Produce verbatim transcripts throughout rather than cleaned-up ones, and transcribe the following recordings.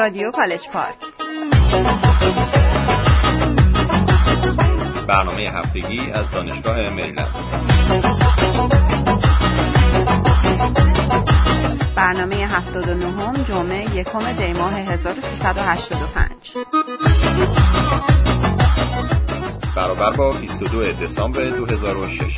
رادیو کالج پارک. برنامه هفتگی از دانشگاه مریلند. برنامه هفتاد و نهم جمعه یکم دی ماه هزار و سیصد و هشتاد و پنج برابر با بیست و دو دسامبر دو هزار و شش.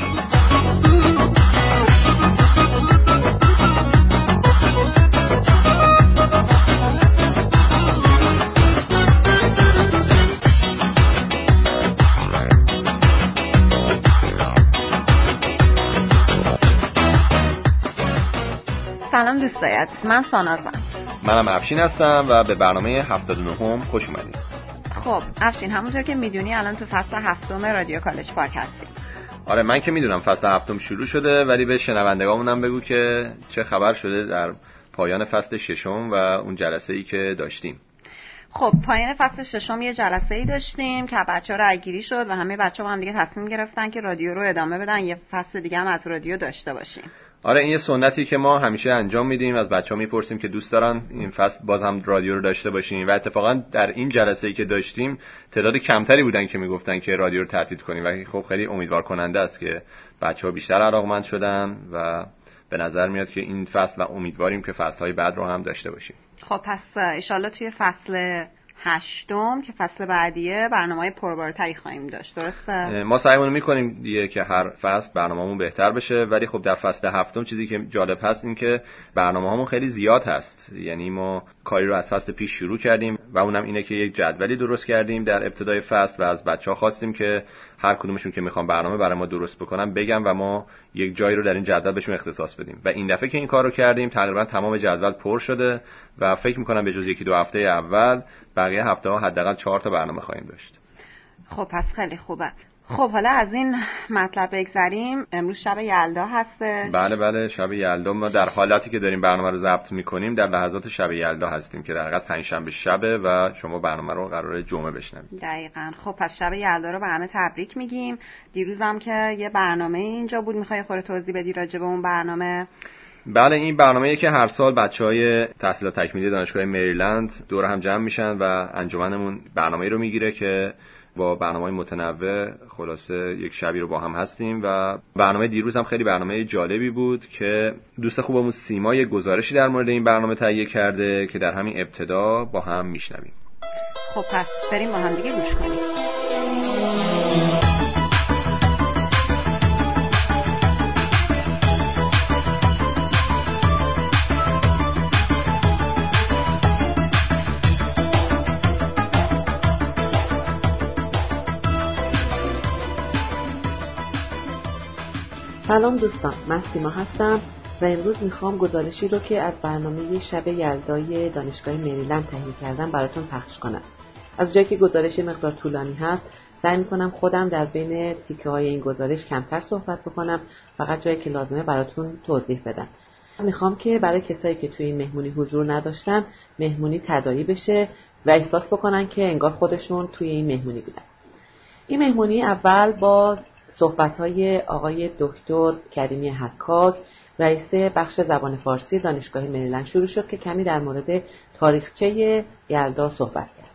سلام دوستای عزیز، من سانازم. منم افشین هستم و به برنامه هفتاد و نهم خوش اومدید. خب افشین، همونطور که میدونی الان تو فصل هفتم رادیو کالج پارک هستیم. آره من که میدونم فصل هفتم شروع شده، ولی به شنوندگامونم بگو که چه خبر شده در پایان فصل ششم و اون جلسه‌ای که داشتیم. خب پایان فصل ششم یه جلسه‌ای داشتیم که بچه‌ها رأی‌گیری شد و همه بچه‌ها با هم دیگه تصمیم گرفتن که رادیو رو ادامه بدن، یه فصل دیگه هم از رادیو داشته باشیم. آره این یه سنتی که ما همیشه انجام میدیم، از بچه‌ها میپرسیم که دوست دارن این فصل باز هم رادیو رو داشته باشیم و اتفاقا در این جلسه‌ای که داشتیم تعداد کمتری بودن که میگفتن که رادیو رو تعطیل کنیم و خب خیلی امیدوار کننده است که بچه‌ها بیشتر علاقمند شدن و به نظر میاد که این فصل و امیدواریم که فصل‌های بعد رو هم داشته باشیم. خب پس ان شاءالله توی فصل هشتم که فصل بعدیه برنامه‌های پربارتری خواهیم داشت، درسته؟ ما سعیمون می‌کنیم دیگه که هر فصل برنامه‌مون بهتر بشه، ولی خب در فصل هفتم چیزی که جالب هست این که برنامه‌هامون خیلی زیاد هست. یعنی ما کاری رو از فصل پیش شروع کردیم و اونم اینه که یک جدولی درست کردیم در ابتدای فصل و از بچه‌ها خواستیم که هر کدومشون که میخوان برنامه برای ما درست بکنن بگن و ما یک جایی رو در این جدول بهشون اختصاص بدیم. و این دفعه که این کارو کردیم تقریبا تمام جدول پر شده و فکر می‌کنم به جز یکی دو هفته اول بقیه هفته‌ها حداقل چهار تا برنامه خواهیم داشت. خب پس خیلی خوبه. خب حالا از این مطلب بگذریم، امروز شب یلدا هستش. بله بله شب یلدا. ما در حالتی که داریم برنامه رو ضبط می‌کنیم در لحظات شب یلدا هستیم که در حقیقت پنجشنبه شبه و شما برنامه رو قراره جمعه بشنوید. دقیقاً. خب پس شب یلدا رو به همه تبریک میگیم. دیروزم که یه برنامه اینجا بود، می‌خوای خودت توضیح بدی راجع به اون برنامه؟ بله این برنامه‌ای که هر سال بچه‌های تحصیلات تکمیلی دانشگاه مریلند دور هم جمع میشن و انجمنمون برنامه‌ای رو میگیره که با برنامه‌های متنوع خلاصه یک شبی رو با هم هستیم و برنامه دیروز هم خیلی برنامه جالبی بود که دوست خوبمون سیما یک گزارشی در مورد این برنامه تهیه کرده که در همین ابتدا با هم میشنویم. خب پس بریم با هم دیگه گوش کنیم. سلام دوستان، من سیما هستم و امروز میخوام گزارشی رو که از برنامه شب یلدای دانشگاه مریلند تهیه کردم براتون پخش کنم. از جایی که گزارش مقدار طولانی هست سعی میکنم خودم در بین تیکه های این گزارش کمتر صحبت بکنم، فقط جایی که لازمه براتون توضیح بدم. میخوام که برای کسایی که توی این مهمونی حضور نداشتن مهمونی تداعی بشه و احساس بکنن که انگار خودشون توی این مهمونی بودن. این مهمونی اول با صحبت‌های آقای دکتر کریمی حکاک، رئیس بخش زبان فارسی دانشگاه مریلند شروع شد که کمی در مورد تاریخچه یلدا صحبت کرد.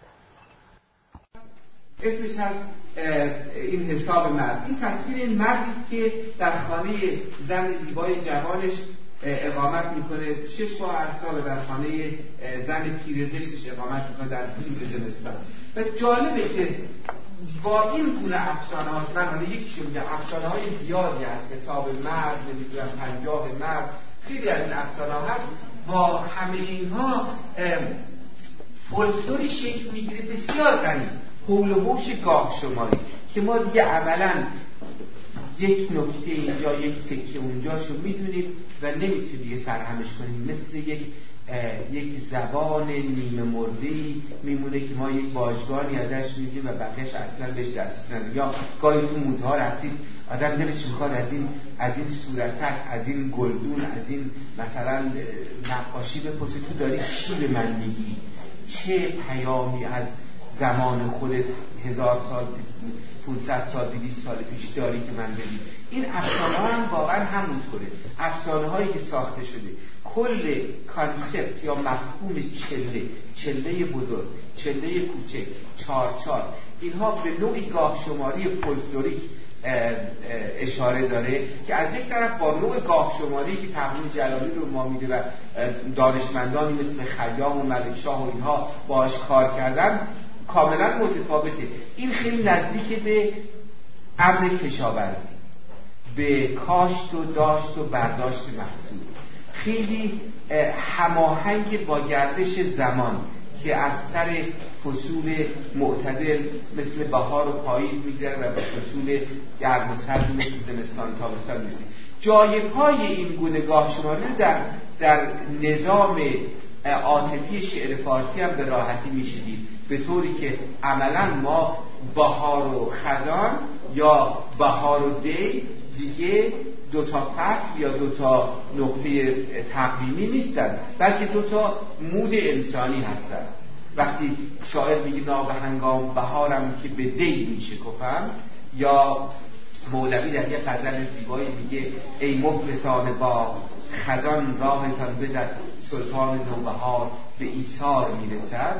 اسمش هست این حساب مرد. این تصویر این مردی است که در خانه زن زیبای جوانش اقامت میکنه. شش ماه هر سال در خانه زن پیرزشتش اقامت میکنه در طول زمستان. و جالبه که با این گونه افسانه ها، من حالا یکیشو میگم، افسانه های زیادی هست، حساب مرد، نمیدونم پنجاه مرد، خیلی از این افسانه ها هست. با همه اینها فولکلوری شکل میگیره بسیار غنی، حول و حوش گاه شماری که ما دیگه عملاً یک نکته اینجا یک تکه اونجاشو میدونیم و نمیتونیم دیگه سرهمش کنیم. مثل یک یک زبان نیمه مرده‌ای میمونه که ما یک باژگانی ازش میدیم و بقیه‌اش اصلا بهش دست نمیدیم. یا گاهی تو موزها رفتید آدم دلش میخواد از این از این صورتک، از این گلدون، از این مثلا نقاشی بپرسه تو داری چی به من میگی؟ چه پیامی از زمان خودت هزار سال پانصد سال دویست سال پیش داری که من بدید. این افسانه ها هم واقعا همونطوره. افسانه هایی که ساخته شده، کل کانسپت یا مفهوم چله، چله بزرگ، چله کوچک، چار چار، اینها به نوعی گاه شماری فولکلوریک اشاره داره که از یک طرف با نوع گاه شماری که تقویم جلالی رو ما میده و دانشمندانی مثل خیام و ملکشاه و اینها باهاش کار کردن کاملا متفاوته. این خیلی نزدیک به امر کشاورزی، به کاشت و داشت و برداشت محصول، خیلی هماهنگ با گردش زمان که از سر فصول معتدل مثل بهار و پاییز میگذره و به فصول گرم و سرد مثل زمستان و تابستان میرسه. جای پای این گونه گاه شماری در در نظام عاطفی شعر فارسی هم به راحتی میشه دید، به طوری که عملا ما بهار و خزان یا بهار و دی دیگه دوتا فصل یا دوتا نقطه تقویمی نیستن، بلکه دوتا مود انسانی هستن. وقتی شاعر میگه ناب هنگام بهارم که به دی میشکفم، یا مولوی در یه غزل زیبایی میگه ای مفلسان با خزان راهتان بزد سلطان نوبهار به ایثار میرسد،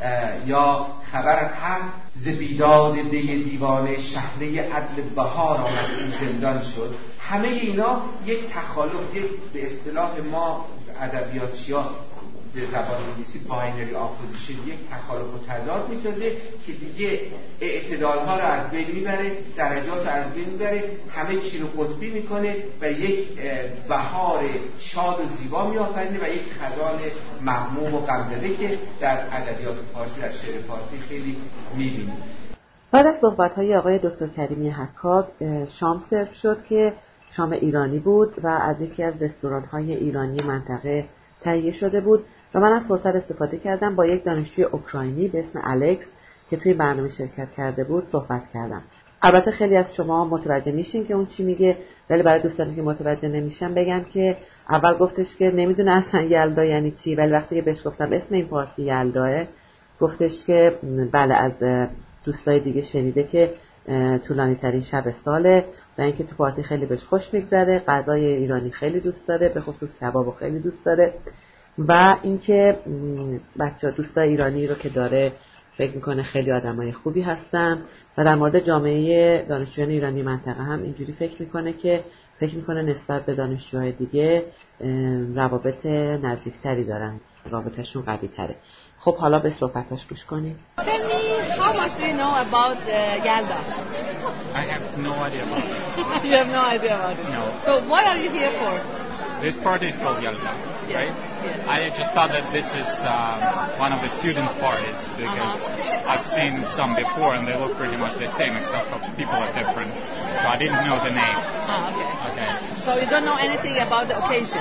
یا خبرت هست ز بیداد دی دیوانه شهنه عدل بهار آمد این زندان شد. همه اینا یک تخالف، یک به اصطلاح ما ادبیاتچی‌ها به زبان انگلیسی باینری اپوزیشن، یک تخالف و تضاد میسازه که دیگه اعتدال‌ها رو از بین میبره، درجات رو از بین میبره، همه چی رو قطبی میکنه و یک بهار شاد و زیبا میآفرینه و یک خزان مغموم و غمزده که در ادبیات فارسی، در شعر فارسی خیلی میبینیم. بعد از صحبت‌های آقای دکتر کریمی حکاک شام سرو شد که شام ایرانی بود و از یکی از رستوران‌های ایرانی منطقه تهیه شده بود و من از فرصت استفاده کردم با یک دانشجوی اوکراینی به اسم الکس که توی برنامه شرکت کرده بود صحبت کردم. البته خیلی از شما متوجه میشین که اون چی میگه، ولی برای دوستانی که متوجه نمیشن بگم که اول گفتش که نمیدونه اصلا یلدا یعنی چی، ولی وقتی که بهش گفتم اسم این پارتی یلداه گفتش که بله از دوستای دیگه شنیده که طولانی ترین شب ساله و اینکه تو پارتی خیلی بهش خوش میگذره، غذای ایرانی خیلی دوست داره، به خصوص کبابو خیلی دوست داره و اینکه بچه‌ها دوستای ایرانی رو که داره فکر میکنه خیلی آدمای خوبی هستن و در مورد جامعه دانشجویان ایرانی منطقه هم اینجوری فکر میکنه که فکر میکنه نسبت به دانشجوهای دیگه روابط نزدیکتری دارن، رابطه‌شون قوی تره. خب حالا به صحبتاش گوش کنید. How much do you know about uh, Yalda? I have no idea about it. You have no idea about it? No. So what are you here for? This party is called Yalda, Yes. right? Yes. I just thought that this is uh, one of the students' parties because Uh-huh. I've seen some before and they look pretty much the same except for people are different. So I didn't know the name. Ah, okay. Okay. So you don't know anything about the occasion?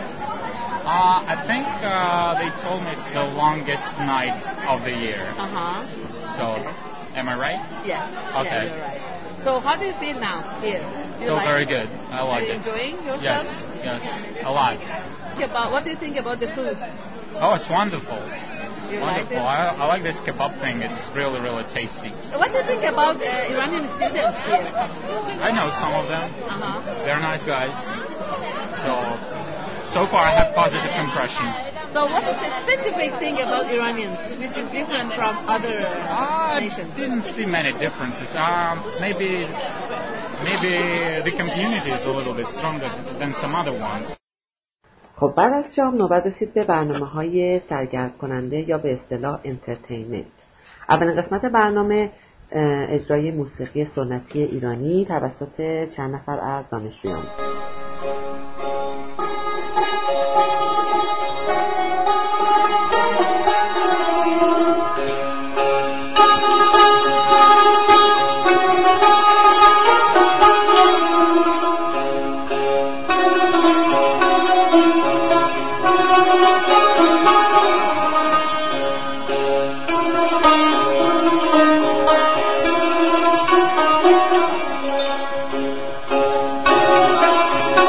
Uh, I think uh, they told me it's the longest night of the year. Uh-huh. So, am I right? Yes. Okay. Yeah, you're right. So how do you feel now here? Do you Feel like very it? good. I Are like you it. enjoying yourself? Yes, yes, a lot. Think about, what do you think about the food? Oh, it's wonderful. You Wonderful. like it? I, I like this kebab thing. It's really, really tasty. What do you think about uh, Iranian students here? I know some of them. Uh-huh. They're nice guys. So, so far I have positive impression. So what is the specific thing about Iranians which is different from other uh, I nations? didn't see many differences. Um, maybe, maybe the community is a little bit stronger than some other ones. خب بعد از شام نوبت رسید به برنامه‌های سرگرم کننده یا به اصطلاح انترتینمنت. اولین قسمت برنامه اجرای موسیقی سنتی ایرانی توسط چند نفر از دانشجویان. Thank you.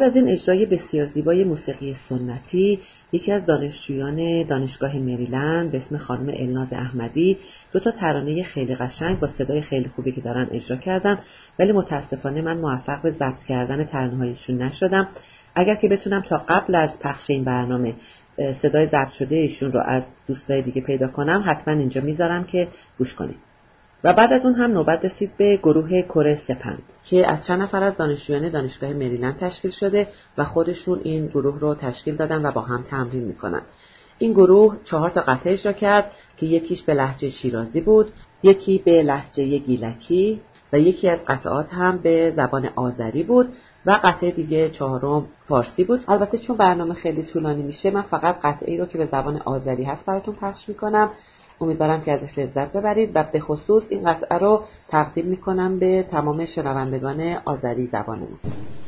از این اجرای بسیار زیبای موسیقی سنتی، یکی از دانشجویان دانشگاه مریلند به اسم خانم الناز احمدی دو تا ترانه خیلی قشنگ با صدای خیلی خوبی که دارن اجرا کردن، ولی متاسفانه من موفق به ضبط کردن ترانه‌هایشون نشدم. اگر که بتونم تا قبل از پخش این برنامه صدای ضبط شده ایشون رو از دوستای دیگه پیدا کنم، حتما اینجا میذارم که گوش کنید. و بعد از اون هم نوبت رسید به گروه کره سپند که از چند نفر از دانشجویان دانشگاه مریلند تشکیل شده و خودشون این گروه رو تشکیل دادن و با هم تمرین میکنن. این گروه چهار تا قطعه اجرا کرد که یکیش به لهجه شیرازی بود، یکی به لهجه گیلکی و یکی از قطعات هم به زبان آذری بود و قطعه دیگه چهارم فارسی بود. البته چون برنامه خیلی طولانی میشه، من فقط قطعه ای رو که به زبان آذری هست براتون پخش میکنم. امیدوارم که ازش لذت ببرید و به خصوص این قطعه رو تقدیم میکنم به تمام شنوندگان آذری زبانمون.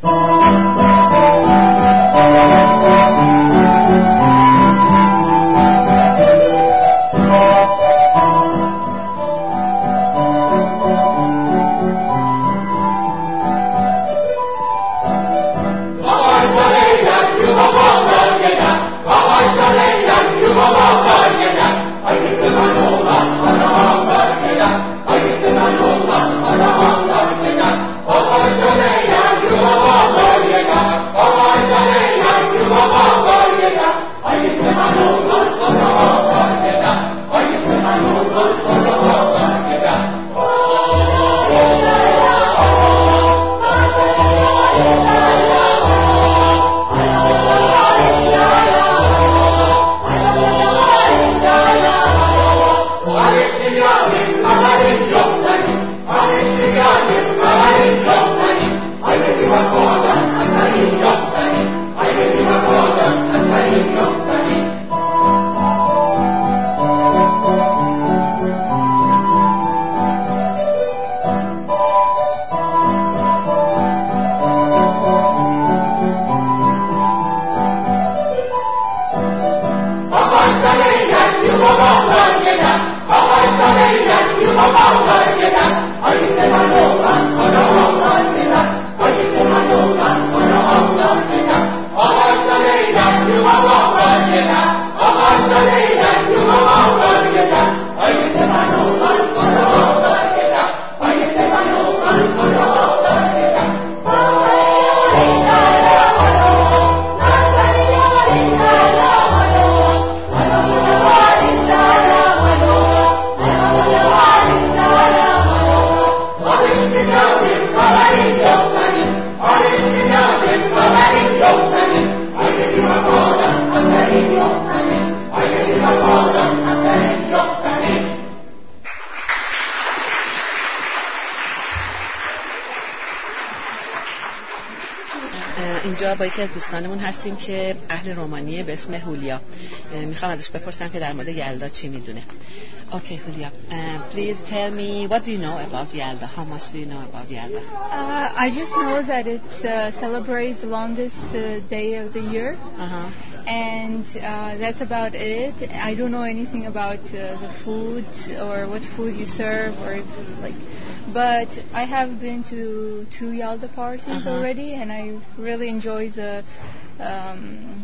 اینجا با یکی از دوستانمون هستیم که اهل رومانیه به اسم هولیا. میخوام ازش بپرسم که در مورد یلدا چی میدونه. Okay, Julia. Uh, please tell me, what do you know about Yalda? How much do you know about Yalda? Uh, I just know that it uh, celebrates the longest uh, day of the year. Uh-huh. And uh, that's about it. I don't know anything about uh, the food or what food you serve or like. But I have been to two Yalda parties uh-huh. already, and I really enjoy the um,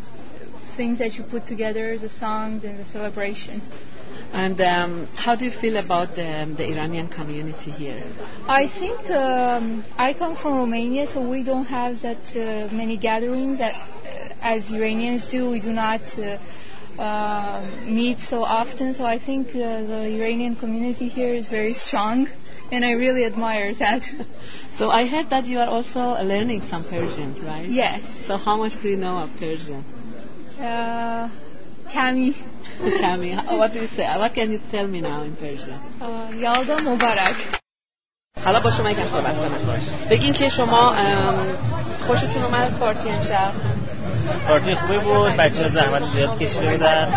things that you put together, the songs and the celebration. And um, how do you feel about the, the Iranian community here? I think um, I come from Romania, so we don't have that uh, many gatherings that, uh, as Iranians do. We do not uh, uh, meet so often, so I think uh, the Iranian community here is very strong, and I really admire that. So I heard that you are also learning some Persian, right? Yes. So how much do you know of Persian? Uh, Kami. Kami. What do you say? What can you tell me now in Persian? Uh, Yalda Mubarak. حالا با شما یکم صحبت کنم. بگین که شما خوشتون اومد از پارتی امشب؟ پارتی خوبی بود، بچه‌ها زحمت زیاد کشیده بودن،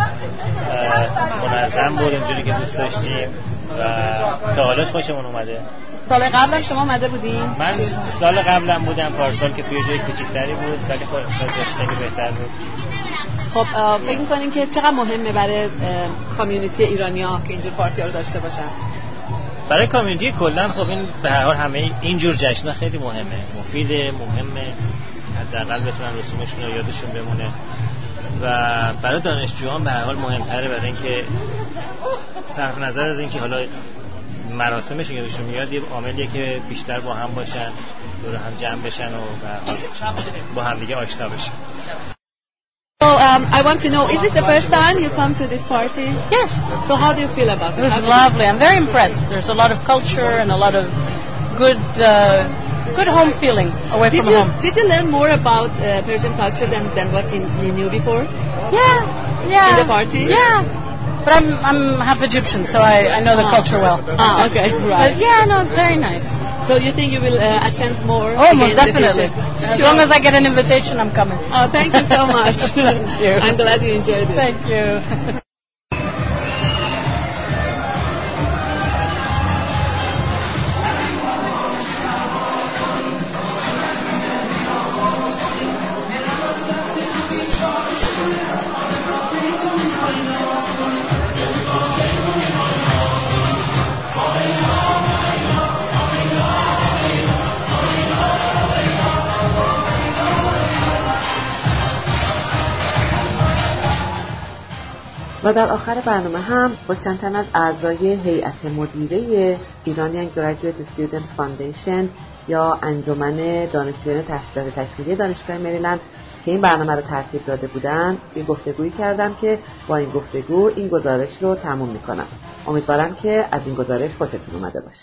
منظم بود اینجوری که دوست داشتیم و تا حالاش خوشمون اومده. سال قبلم شما اومده بودین؟ من سال قبلم بودم، پارسال که توی جای کوچیک‌تری بود ولی خب جاش خیلی بهتر بود. خب فکر می‌کنین که چقدر مهمه برای کامیونیتی ایرانی‌ها که اینجور پارتی‌ها رو داشته باشن؟ برای کامیونیتی کلا خب این به هر حال همه اینجور جشن‌ها خیلی مهمه، مفیده، مهمه. حداقل بتونن رسومشون رو یادشون بمونه و برای دانشجویان به هر حال مهمتره برای اینکه صرف نظر از اینکه حالا مراسمشون یادشون میاد یه عاملیه که بیشتر با هم باشن، دور هم جمع بشن و به هر حال با هم دیگه آشنا بشن. So um, I want to know, is this the first time you come to this party? Yes. So how do you feel about it? It was lovely. I'm very impressed. There's a lot of culture and a lot of good uh, good home feeling away did from you, home. Did you learn more about uh, Persian culture than, than what you, you knew before? Yeah, yeah. In the party? Yeah. But I'm I'm half Egyptian, so I, I know the ah. culture well. Ah, okay, right. But yeah, no, it's very nice. So you think you will uh, attend more? Oh, most definitely. As sure. long as I get an invitation, I'm coming. Oh, thank you so much. Thank you. I'm glad you enjoyed it. Thank you. و در آخر برنامه هم با چند تن از اعضای هیئت مدیره Iranian Graduate Student Foundation یا انجمن دانشجویان تحصیلات تکمیلی دانشگاه مریلند که این برنامه رو ترتیب داده بودن یه گفتگویی کردم که با این گفتگو این گزارش رو تموم میکنم. امیدوارم که از این گزارش خوشتون اومده باشه.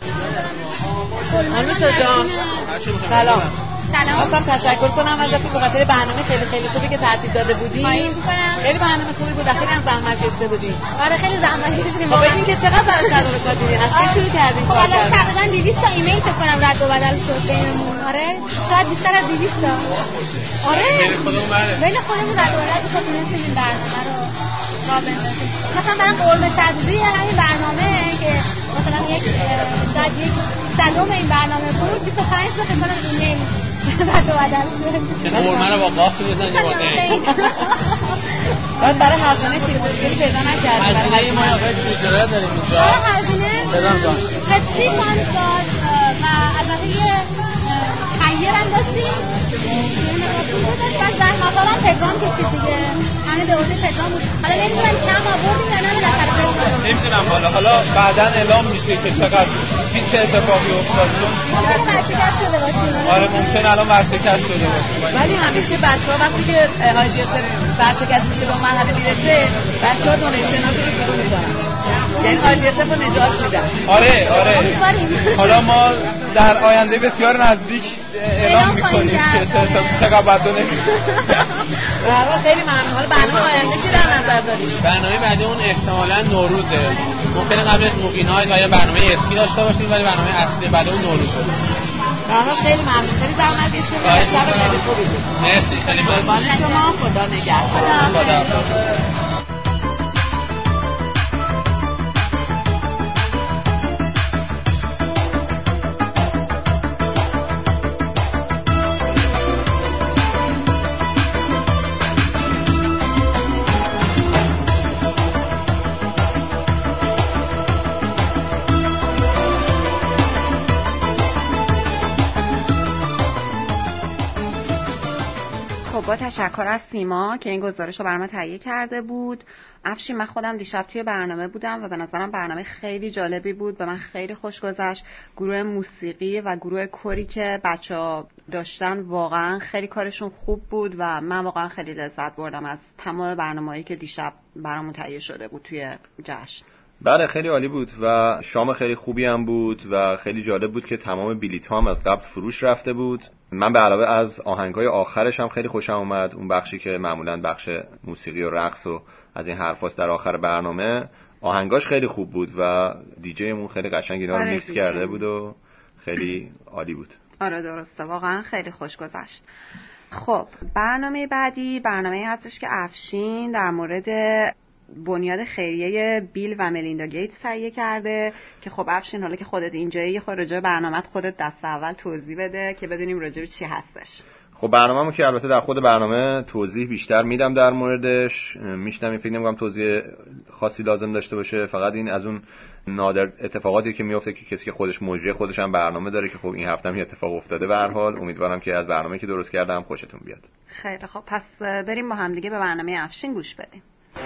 آرمیتا جان سلام. سلام. خواستم تشکر کنم ازتون به خاطر برنامه خیلی خیلی خوبی که ترتیب داده بودین. خیلی برنامه خوبی بود، خیلی هم زحمت کشیده بودین. آره خیلی زحمت کشیدیم. خب ببین که چقدر برای تدارکات دیدین. از کی شروع کردین کار کردن؟ خب تقریبا دویست تا ایمیل فکر کنم رد و بدل شد بینمون. آره شاید بیشتر از دویست تا. آره بین خودمون رد و بدل شد تونستیم این برنامه رو راه بندازیم. مثلا برام قرمه سبزی همین برنامه که مثلا یک شاید یک صدم این برنامه بود بیست و پنج تا فکر کنم ایمیل رد و بدل شد. که قرمه رو با قافی بزنید با دهی. بعد برای هزینه چیزی مشکلی پیدا نکردیم. هزینه ما آقای چوزرا داریم اینجا. هزینه بدم جان. خیلی فان داشت و البته یه خیر هم داشتیم. بعد زحمت هم پدرام کشید دیگه. همه به عهده پدرام بود. حالا نمیدونم کم آوردیم یا نه بالاخره پدرام. نمیدونم حالا حالا بعداً اعلام میشه که چقدر چه اتفاقی افتاد. ممکنه ورشکست شده باشیم. آره ممکنه الان ورشکست شده باشه. ولی همیشه بچه‌ها وقتی که آیدیاس ورشکست میشه به مرحله میرسه بچه‌ها دونیشناشو رو شروع می‌کنن. یعنی آیدیاس رو نجات میدن. آره آره. حالا ما در آینده بسیار نزدیک اعلام می‌کنیم که چقدر باید دونیشن. والا خیلی ممنون. حالا برنامه آینده چی در نظر دارید؟ برنامه بعدی اون احتمالاً نوروزه. ممکنه قبلش موقینای و یا برنامه اسکی داشته باشیم ولی برنامه اصلی بعد اون نوروزه. برنامه خیلی ممنون. خیلی زحمت کشیدید. شب خیلی خوبی بود. مرسی خیلی ممنون. شما خدا نگهدار. خدا. با تشکر از سیما که این گزارش رو برام تهیه کرده بود. افشین من خودم دیشب توی برنامه بودم و به نظرم برنامه خیلی جالبی بود، به من خیلی خوش گذشت. گروه موسیقی و گروه کری که بچه‌ها داشتن واقعا خیلی کارشون خوب بود و من واقعا خیلی لذت بردم از تمام برنامه‌هایی که دیشب برامون تهیه شده بود توی جشن. بله خیلی عالی بود و شام خیلی خوبی هم بود و خیلی جالب بود که تمام بلیط ها هم از قبل فروش رفته بود. من به علاوه از آهنگای آخرش هم خیلی خوشم اومد، اون بخشی که معمولاً بخش موسیقی و رقص و از این حرفاست در آخر برنامه، آهنگاش خیلی خوب بود و دیجیمون خیلی قشنگ اینا رو میکس کرده بود و خیلی عالی بود. آره درسته، واقعا خیلی خوش گذشت. خب برنامه بعدی برنامه هستش که افشین در مورد بنیاد خیریه بیل و ملیندا گیتس تهیه کرده که خب افشین حالا که خودت اینجایی خود راجع به برنامه‌ت خودت دست اول توضیح بده که بدونیم راجع به چی هستش. خب برنامه‌مو که البته در خود برنامه توضیح بیشتر میدم در موردش، میشنم فکر نمی‌کنم توضیح خاصی لازم داشته باشه. فقط این از اون نادر اتفاقاتی که میفته که کسی که خودش مجری خودش هم برنامه داره که خب این هفته هم اتفاق افتاده. به هر حال امیدوارم که از برنامه‌ای که درست کردم خوشتون بیاد. خیلی خب، پس بریم با هم دیگه به برنامه افشین گوش بدیم.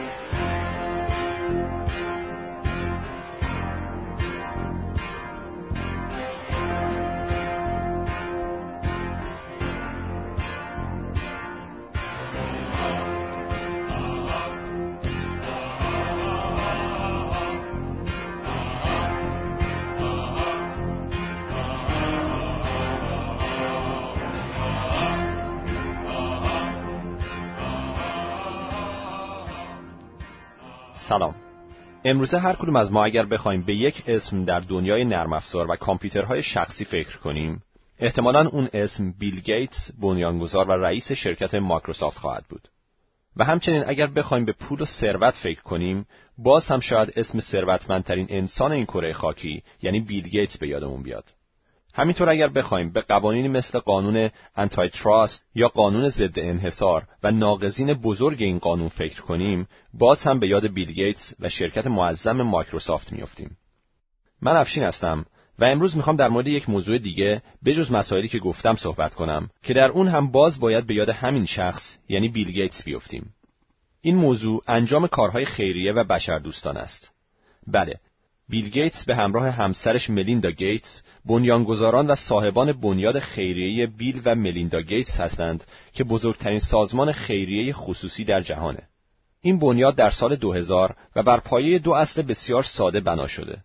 سلام. امروزه هر کدوم از ما اگر بخوایم به یک اسم در دنیای نرم افزار و کامپیوترهای شخصی فکر کنیم، احتمالاً اون اسم بیل گیتس، بنیانگذار و رئیس شرکت مایکروسافت خواهد بود. و همچنین اگر بخوایم به پول و ثروت فکر کنیم، باز هم شاید اسم ثروتمندترین انسان این کره خاکی یعنی بیل گیتس به یادمون بیاد. همینطور اگر بخوایم به قوانینی مثل قانون انتای تراست یا قانون ضد انحصار و ناقضین بزرگ این قانون فکر کنیم، باز هم به یاد بیل گیتس و شرکت معظم مایکروسافت میافتیم. من افشین هستم و امروز میخوام در مورد یک موضوع دیگه بجز مسائلی که گفتم صحبت کنم که در اون هم باز باید به یاد همین شخص یعنی بیل گیتس بیافتیم. این موضوع انجام کارهای خیریه و بشردوستانه است. بله، بیل گیتس به همراه همسرش ملیندا گیتس بنیانگذاران و صاحبان بنیاد خیریه بیل و ملیندا گیتس هستند که بزرگترین سازمان خیریه خصوصی در جهانه. این بنیاد در سال دو هزار و بر پایه دو اصل بسیار ساده بنا شده.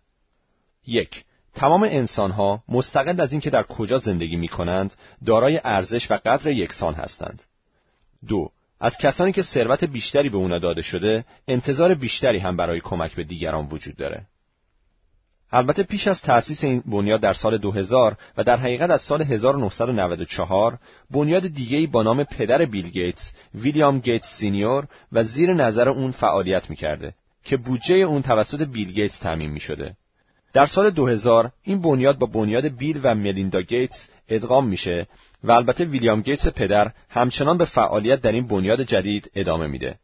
یک، تمام انسان‌ها مستقل از اینکه در کجا زندگی می‌کنند، دارای ارزش و قدر یکسان هستند. دو، از کسانی که ثروت بیشتری به اونا داده شده، انتظار بیشتری هم برای کمک به دیگران وجود داره. البته پیش از تأسیس این بنیاد در سال دو هزار و در حقیقت از سال هزار و نهصد و نود و چهار، بنیاد دیگه‌ای با نام پدر بیل گیتس، ویلیام گیتس سینیور و زیر نظر اون فعالیت می‌کرده که بودجه اون توسط بیل گیتس تامین می‌شده. در سال دو هزار این بنیاد با بنیاد بیل و ملیندا گیتس ادغام میشه و البته ویلیام گیتس پدر همچنان به فعالیت در این بنیاد جدید ادامه میده.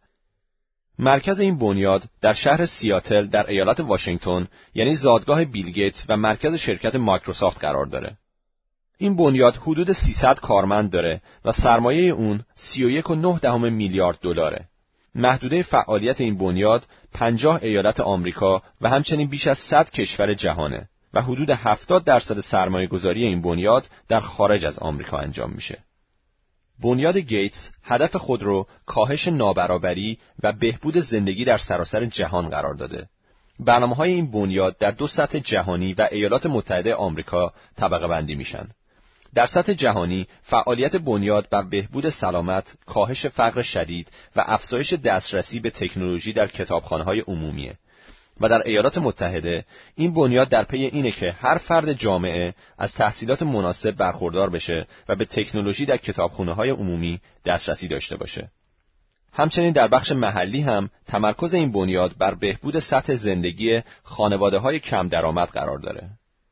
مرکز این بنیاد در شهر سیاتل در ایالت واشنگتن یعنی زادگاه بیل گیتس و مرکز شرکت مایکروسافت قرار داره. این بنیاد حدود سیصد کارمند داره و سرمایه اون سی و یک و نه دهم میلیارد دلاره. محدوده فعالیت این بنیاد پنجاه ایالت آمریکا و همچنین بیش از صد کشور جهانه و حدود هفتاد درصد سرمایه گذاری این بنیاد در خارج از آمریکا انجام میشه. بنیاد گیتس هدف خود رو کاهش نابرابری و بهبود زندگی در سراسر جهان قرار داده. برنامه‌های این بنیاد در دو سطح جهانی و ایالات متحده آمریکا طبقه بندی میشن. در سطح جهانی فعالیت بنیاد بر بهبود سلامت، کاهش فقر شدید و افزایش دسترسی به تکنولوژی در کتابخانه‌های عمومیه. و در ایالات متحده این بنیاد در پی اینه که هر فرد جامعه از تحصیلات مناسب برخوردار بشه و به تکنولوژی در کتابخانه‌های عمومی دسترسی داشته باشه. همچنین در بخش محلی هم تمرکز این بنیاد بر بهبود سطح زندگی خانواده‌های کم درآمد قرار داره.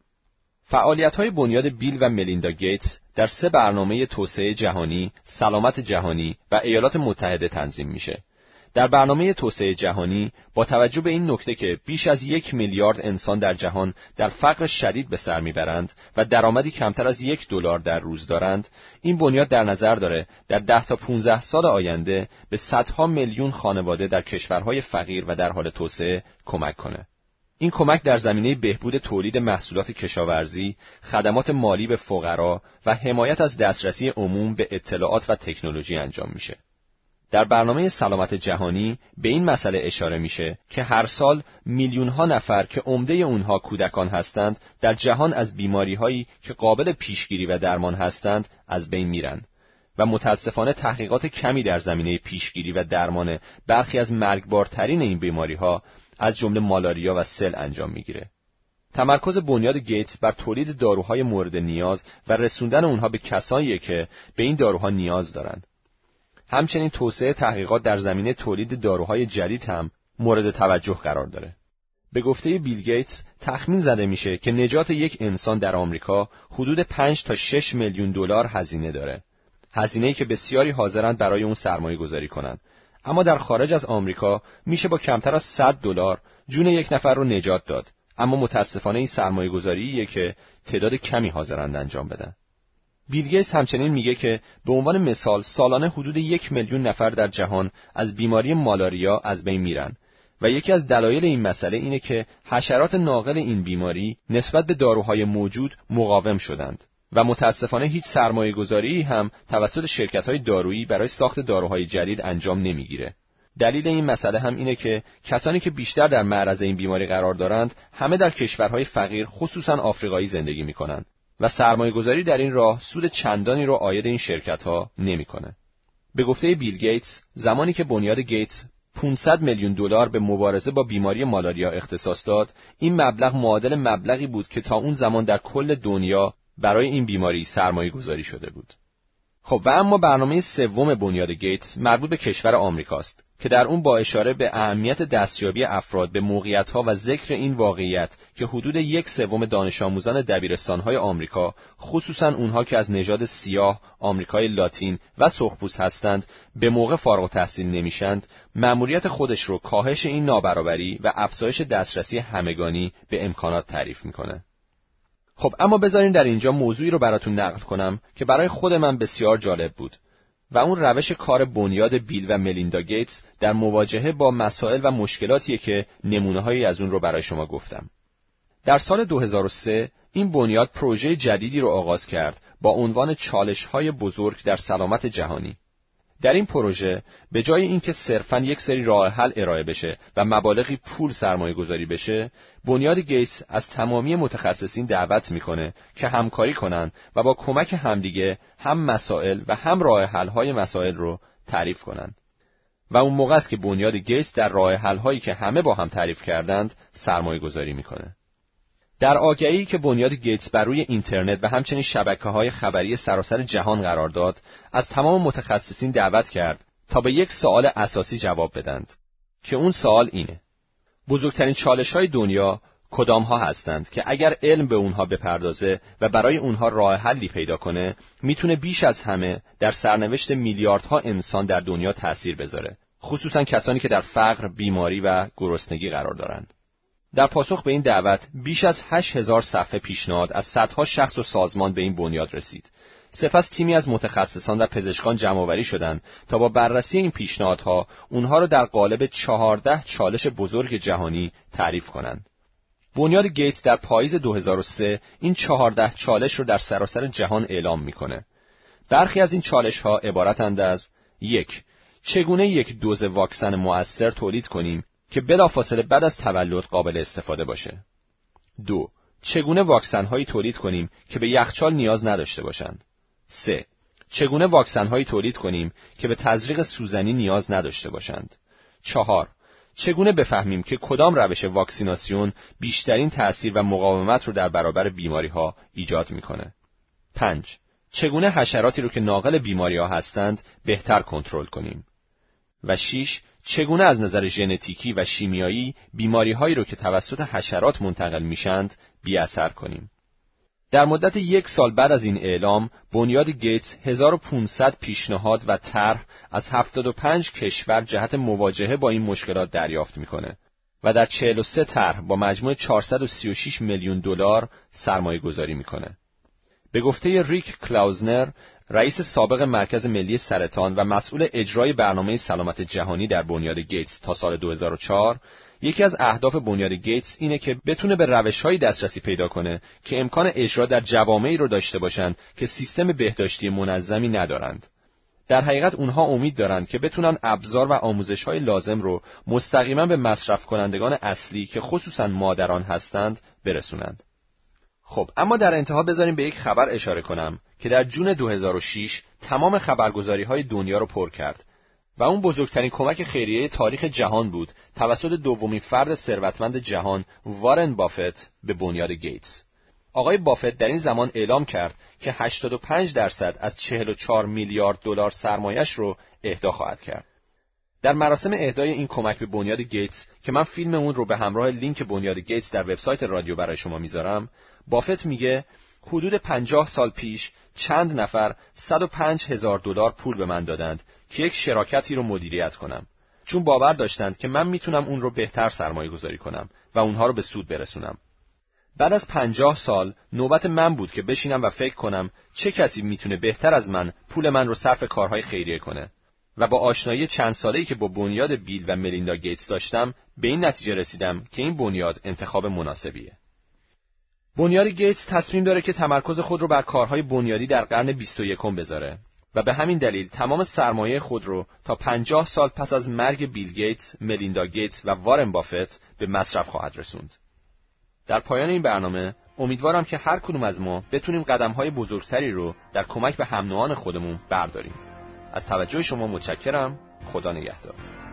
فعالیت‌های بنیاد بیل و ملیندا گیتس در سه برنامه توسعه جهانی، سلامت جهانی و ایالات متحده تنظیم میشه. در برنامه توسعه جهانی با توجه به این نکته که بیش از یک میلیارد انسان در جهان در فقر شدید به سر میبرند و درآمدی کمتر از یک دلار در روز دارند، این بنیاد در نظر داره در ده تا پانزده سال آینده به صدها میلیون خانواده در کشورهای فقیر و در حال توسعه کمک کنه. این کمک در زمینه بهبود تولید محصولات کشاورزی، خدمات مالی به فقرا و حمایت از دسترسی عموم به اطلاعات و تکنولوژی انجام میشه. در برنامه سلامت جهانی به این مسئله اشاره میشه که هر سال میلیون ها نفر که عمده اونها کودکان هستند در جهان از بیماری‌هایی که قابل پیشگیری و درمان هستند از بین میرن و متاسفانه تحقیقات کمی در زمینه پیشگیری و درمان برخی از مرگبارترین این بیماری‌ها از جمله مالاریا و سل انجام میگیره. تمرکز بنیاد گیتس بر تولید داروهای مورد نیاز و رسوندن اونها به کسانی که به این داروها نیاز دارند. همچنین توسعه تحقیقات در زمینه تولید داروهای جدید هم مورد توجه قرار داره. به گفته بیل گیتس تخمین زده میشه که نجات یک انسان در آمریکا حدود پنج تا شش میلیون دلار هزینه داره. هزینه‌ای که بسیاری حاضرند برای اون سرمایه گذاری کنند. اما در خارج از آمریکا میشه با کمتر از صد دلار جون یک نفر رو نجات داد. اما متاسفانه این سرمایه گذاریه که تعداد کمی حاضرند انجام بدن. بیل گیتس همچنین میگه که به عنوان مثال سالانه حدود یک میلیون نفر در جهان از بیماری مالاریا از بین میرن و یکی از دلایل این مسئله اینه که حشرات ناقل این بیماری نسبت به داروهای موجود مقاوم شدند و متاسفانه هیچ سرمایه گذاری هم توسط شرکت‌های دارویی برای ساخت داروهای جدید انجام نمیگیره. دلیل این مسئله هم اینه که کسانی که بیشتر در معرض این بیماری قرار دارند همه در کشورهای فقیر خصوصاً آفریقایی زندگی می‌کنند و سرمایه گذاری در این راه سود چندانی رو عاید این شرکت‌ها نمی‌کنه. به گفته بیل گیتس، زمانی که بنیاد گیتس پانصد میلیون دلار به مبارزه با بیماری مالاریا اختصاص داد، این مبلغ معادل مبلغی بود که تا اون زمان در کل دنیا برای این بیماری سرمایه گذاری شده بود. خب و اما برنامه سوم بنیاد گیتس مربوط به کشور آمریکاست که در اون با اشاره به اهمیت دستیابی افراد به موقعیت‌ها و ذکر این واقعیت که حدود یک سوم دانش آموزان دبیرستان‌های آمریکا، خصوصاً اونها که از نژاد سیاه، آمریکای لاتین و سرخپوست هستند، به موقع فارغ التحصیل نمیشند، مأموریت خودش رو کاهش این نابرابری و افزایش دسترسی همگانی به امکانات تعریف می‌کنه. خب اما بذارین در اینجا موضوعی رو براتون نقل کنم که برای خود من بسیار جالب بود و اون روش کار بنیاد بیل و ملیندا گیتس در مواجهه با مسائل و مشکلاتیه که نمونه‌هایی از اون رو برای شما گفتم. در سال دو هزار و سه این بنیاد پروژه جدیدی رو آغاز کرد با عنوان چالش‌های بزرگ در سلامت جهانی. در این پروژه به جای اینکه صرفاً یک سری راه حل ارائه بشه و مبالغی پول سرمایه گذاری بشه، بنیاد گیتس از تمامی متخصصین دعوت میکنه که همکاری کنن و با کمک همدیگه هم مسائل و هم راه حل های مسائل رو تعریف کنن. و اون موقع است که بنیاد گیتس در راه حل هایی که همه با هم تعریف کردند سرمایه گذاری میکنه. در آگهی که بنیاد گیتس بر روی اینترنت و همچنین شبکه‌های خبری سراسر جهان قرار داد، از تمام متخصصین دعوت کرد تا به یک سوال اساسی جواب بدند که اون سوال اینه: بزرگترین چالش‌های دنیا کدام‌ها هستند که اگر علم به اونها بپردازه و برای اونها راه حلی پیدا کنه، میتونه بیش از همه در سرنوشت میلیاردها انسان در دنیا تأثیر بذاره، خصوصاً کسانی که در فقر، بیماری و گرسنگی قرار دارند. در پاسخ به این دعوت بیش از هشت هزار صفحه پیشنهاد از صدها شخص و سازمان به این بنیاد رسید. سپس تیمی از متخصصان و پزشکان جمع‌آوری شدند تا با بررسی این پیشنهادها اونها را در قالب چهارده چالش بزرگ جهانی تعریف کنند. بنیاد گیتس در پاییز دو هزار و سه این چهارده چالش رو در سراسر جهان اعلام میکنه. برخی از این چالش‌ها عبارتند از: یک، چگونه یک دوز واکسن مؤثر تولید کنیم که بلافاصله بعد از تولد قابل استفاده باشه. دو، چگونه واکسن‌هایی تولید کنیم که به یخچال نیاز نداشته باشند. سه، چگونه واکسن‌هایی تولید کنیم که به تزریق سوزنی نیاز نداشته باشند. چهار، چگونه بفهمیم که کدام روش واکسیناسیون بیشترین تأثیر و مقاومت رو در برابر بیماری‌ها ایجاد می‌کنه. پنج، چگونه حشراتی رو که ناقل بیماری‌ها هستند بهتر کنترل کنیم. و شش، چگونه از نظر ژنتیکی و شیمیایی بیماری‌هایی رو که توسط حشرات منتقل میشند بی‌اثر کنیم. در مدت یک سال بعد از این اعلام، بنیاد گیتس هزار و پانصد پیشنهاد و طرح از هفتاد و پنج کشور جهت مواجهه با این مشکلات دریافت میکنه و در چهل و سه طرح با مجموع چهارصد و سی و شش میلیون دلار سرمایه گذاری میکنه. به گفته ریک کلاوزنر، رئیس سابق مرکز ملی سرطان و مسئول اجرای برنامه سلامت جهانی در بنیاد گیتس تا سال دو هزار و چهار، یکی از اهداف بنیاد گیتس اینه که بتونه به روش‌های دسترسی پیدا کنه که امکان اجرا در جوامعی رو داشته باشند که سیستم بهداشتی منظمی ندارند. در حقیقت اونها امید دارند که بتونن ابزار و آموزش‌های لازم رو مستقیما به مصرف کنندگان اصلی که خصوصا مادران هستند برسونند. خب اما در انتها بذاریم به یک خبر اشاره کنم که در جون دو هزار و شش تمام خبرگزاری‌های دنیا رو پر کرد و اون بزرگترین کمک خیریه تاریخ جهان بود توسط دومین فرد ثروتمند جهان، وارن بافت، به بنیاد گیتس. آقای بافت در این زمان اعلام کرد که هشتاد و پنج درصد از چهل و چهار میلیارد دلار سرمایش رو اهدا خواهد کرد. در مراسم اهدای این کمک به بنیاد گیتس که من فیلم اون رو به همراه لینک بنیاد گیتس در وبسایت رادیو برای شما میذارم، بافت میگه حدود پنجاه سال پیش چند نفر صد و پنج هزار دلار پول به من دادند که یک شراکتی رو مدیریت کنم، چون باور داشتند که من میتونم اون رو بهتر سرمایه گذاری کنم و اونها رو به سود برسونم. بعد از پنجاه سال نوبت من بود که بشینم و فکر کنم چه کسی میتونه بهتر از من پول من رو صرف کارهای خیریه کنه و با آشنایی چند ساله‌ای که با بنیاد بیل و ملیندا گیتس داشتم به این نتیجه رسیدم که این بنیاد انتخاب مناسبیه. بنیاد گیتس تصمیم داره که تمرکز خود رو بر کارهای بنیادی در قرن بیست و یکم بذاره و به همین دلیل تمام سرمایه خود رو تا پنجاه سال پس از مرگ بیل گیتس، ملیندا گیتس و وارن بافت به مصرف خواهد رسوند. در پایان این برنامه امیدوارم که هر کدوم از ما بتونیم قدم‌های بزرگتری رو در کمک به هم نوعان خودمون برداریم. از توجه شما متشکرم. خدا نگهدار.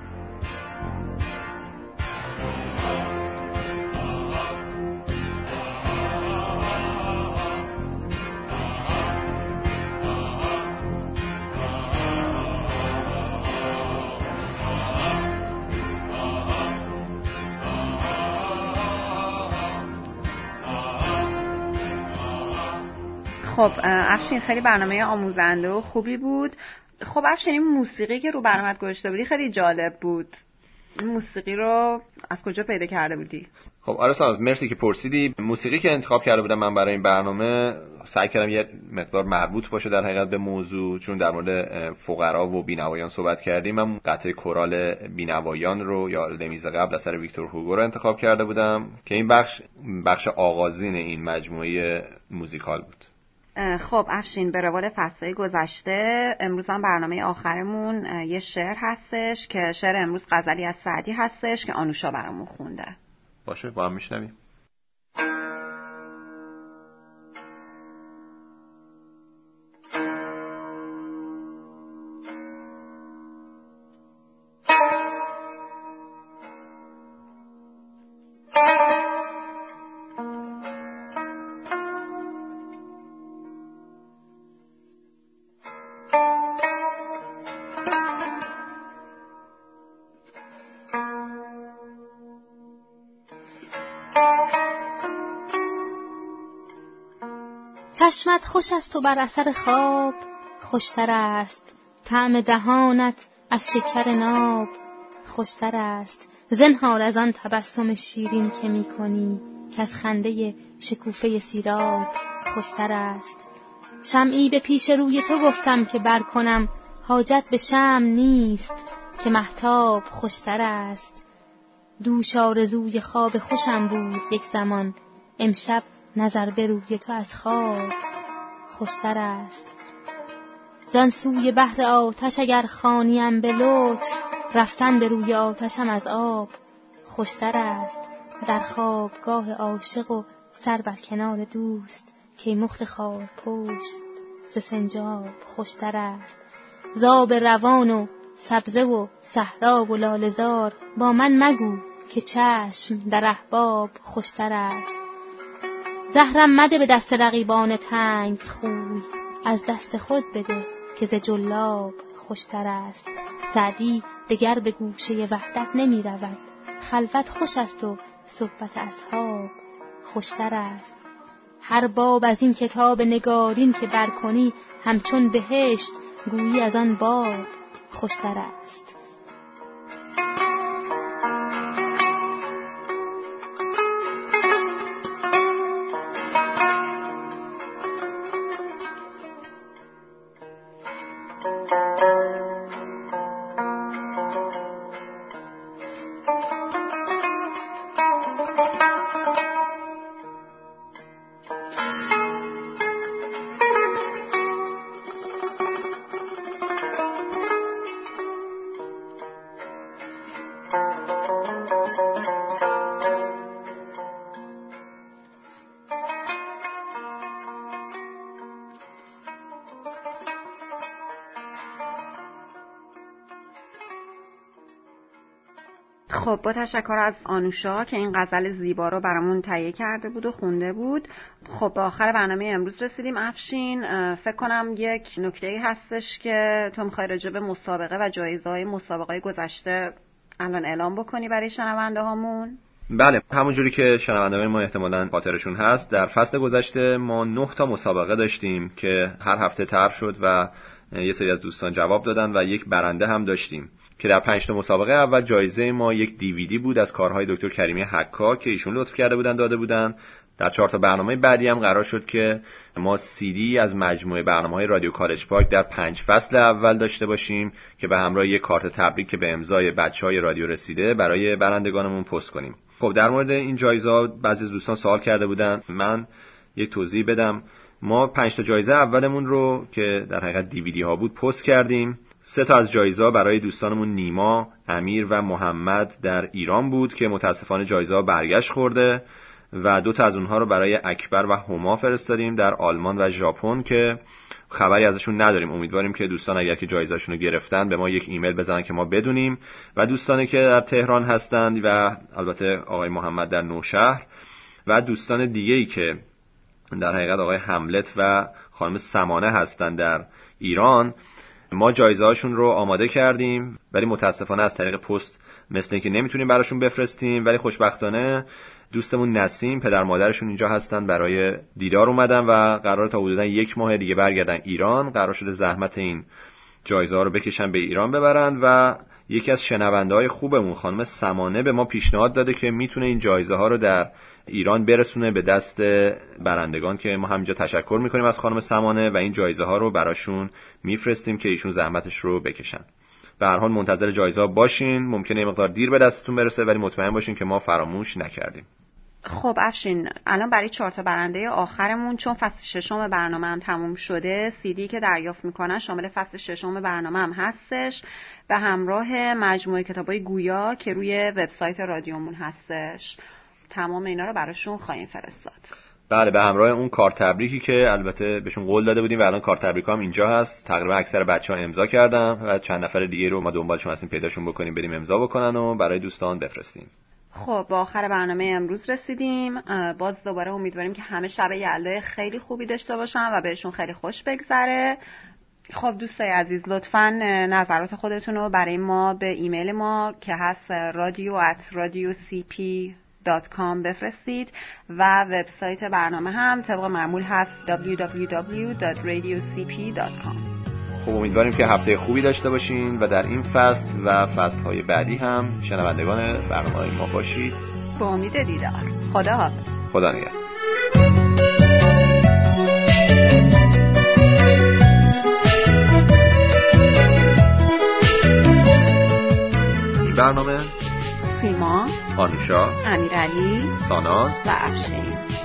خب افشین خیلی برنامه آموزنده و خوبی بود. خب افشین این موسیقی که رو برنامه‌ات گذاشته بودی خیلی جالب بود. این موسیقی رو از کجا پیدا کرده بودی؟ خب آره ساناز، مرسی که پرسیدی. موسیقی که انتخاب کرده بودم من برای این برنامه سعی کردم یه مقدار مربوط باشه در حقیقت به موضوع، چون در مورد فقرا و بینوایان صحبت کردیم. من قطعه کورال بینوایان رو یا لمیز قبل اثر ویکتور هوگو رو انتخاب کرده بودم که این بخش بخش آغازین این مجموعه موزیکال بود. خب افشین، به روال فصلهای گذشته امروز هم برنامه آخرمون یه شعر هستش که شعر امروز غزلی از سعدی هستش که آنوشا برامون خونده. باشه، با هم میشنویم. چشمت خوش است و بر اثر خواب خوشتر است، طعم دهانت از شکر ناب خوشتر است. زنهار از آن تبسم شیرین که می کنی که از خنده شکوفه سیراب خوشتر است. شمعی به پیش روی تو گفتم که بر کنم، حاجت به شمع نیست که مهتاب خوشتر است. دوش آرزوی خواب خوشم بود یک زمان، امشب نظر به روی تو از خواب خوشتر است. زان سوی بحر آتش اگر خوانیم به لطف، رفتن به روی آتشم از آب خوشتر است. در خوابگاه عاشق و سر بر کنار دوست، که مخت خار پشت ز سنجاب خوشتر است. زاب روان و سبزه و صحرا و لاله‌زار، با من مگو که چشم در احباب خوشتر است. زهرم مده به دست رقیبان تنگ خوی، از دست خود بده که ز جلاب خوشتر است. سعدی دگر به گوشه وحدت نمی رود، خلوت خوش است و صحبت اصحاب خوشتر است. هر باب از این کتاب نگارین که برکنی، همچون بهشت گویی از آن باب خوشتر است. خب با تشکر از آنوشا که این غزل زیبا رو برامون تهیه کرده بود و خونده بود. خب به آخر برنامه امروز رسیدیم افشین. فکر کنم یک نکته‌ای هستش که تو می‌خوای راجع به مسابقه و جایزه‌های مسابقه‌های گذشته الان اعلام بکنی برای شنونده هامون. بله، همونجوری که شنوندگان ما احتمالاً خاطرشون هست، در فصل گذشته ما نه تا مسابقه داشتیم که هر هفته طرح شد و یه سری از دوستان جواب دادن و یک برنده هم داشتیم که در پنج تا مسابقه اول جایزه ما یک دیویدی بود از کارهای دکتر کریمی حکا که ایشون لطف کرده بودن داده بودن. در چهار تا برنامه بعدی هم قرار شد که ما سی دی از مجموعه برنامه‌های رادیو کالج پارک در پنج فصل اول داشته باشیم که به همراه یک کارت تبریک که به امضای بچه‌های رادیو رسیده برای برندگانمون پست کنیم. خب در مورد این جایزه بعضی از دوستان سوال کرده بودن، من یک توضیح بدم. ما پنج تا جایزه اولمون رو که در حقیقت دیویدی ها بود پست کردیم. سه تا از جایزه برای دوستانمون نیما، امیر و محمد در ایران بود که متاسفانه جایزه برگشت خورده و دو تا از اونها رو برای اکبر و هما فرستادیم در آلمان و ژاپن که خبری ازشون نداریم. امیدواریم که دوستان اگر که جایزه‌شون رو گرفتن به ما یک ایمیل بزنن که ما بدونیم و دوستانی که در تهران هستند و البته آقای محمد در نوشهر و دوستان دیگه‌ای که در حقیقت آقای حملت و خانم سمانه هستند در ایران، ما جایزه هاشون رو آماده کردیم ولی متاسفانه از طریق پست مثل اینکه نمیتونیم براشون بفرستیم. ولی خوشبختانه دوستمون نسیم پدر مادرشون اینجا هستن، برای دیدار اومدن و قرار تا حدودا یک ماه دیگه برگردن ایران. قرار شده زحمت این جایزه ها رو بکشن به ایران ببرن و یکی از شنونده‌های خوبمون خانم سمانه به ما پیشنهاد داده که میتونه این جایزه ها رو در ایران برسونه به دست برندگان که ما همینجا تشکر میکنیم از خانم سمانه و این جایزه ها رو براشون میفرستیم که ایشون زحمتش رو بکشن. به هر حال منتظر جایزه ها باشین. ممکنه یه مقدار دیر به دستتون برسه ولی مطمئن باشین که ما فراموش نکردیم. خب افشین، الان برای چهار تا برنده آخرمون چون فصل ششم برنامه هم تموم شده، سیدی که دریافت میکنن شامل فصل ششم برنامه هم هستش به همراه مجموعه کتابای گویا که روی وبسایت رادیومون هستش. تمام اینا رو براشون خواهیم فرستاد. بله، به همراه اون کارت تبریکی که البته بهشون قول داده بودیم و الان کارت تبریک هم اینجا هست. تقریبا اکثر بچه‌ها امضا کردن و چند نفر دیگه رو ما دنبالشون هستیم پیداشون بکنیم بریم امضا بکنن و برای دوستان بفرستیم. خب با آخر برنامه امروز رسیدیم. باز دوباره امیدواریم که همه شب یلدای خیلی خوبی داشته باشن و بهشون خیلی خوش بگذره. خب دوستای عزیز، لطفاً نظرات خودتون رو برای ما به ایمیل ما که هست radio at radiocp دات کام بفرستید و وبسایت برنامه هم طبق معمول هست دبلیو دبلیو دبلیو دات رادیو سی پی دات کام. خب امیدواریم که هفته خوبی داشته باشین و در این فصل و فصل‌های بعدی هم شنوندگان برنامه ما باشید. با امید دیدار. خدا حافظ. خدا نگهدار. برنامه سیما، آنوشا، امیرعلی، ساناز و افشین.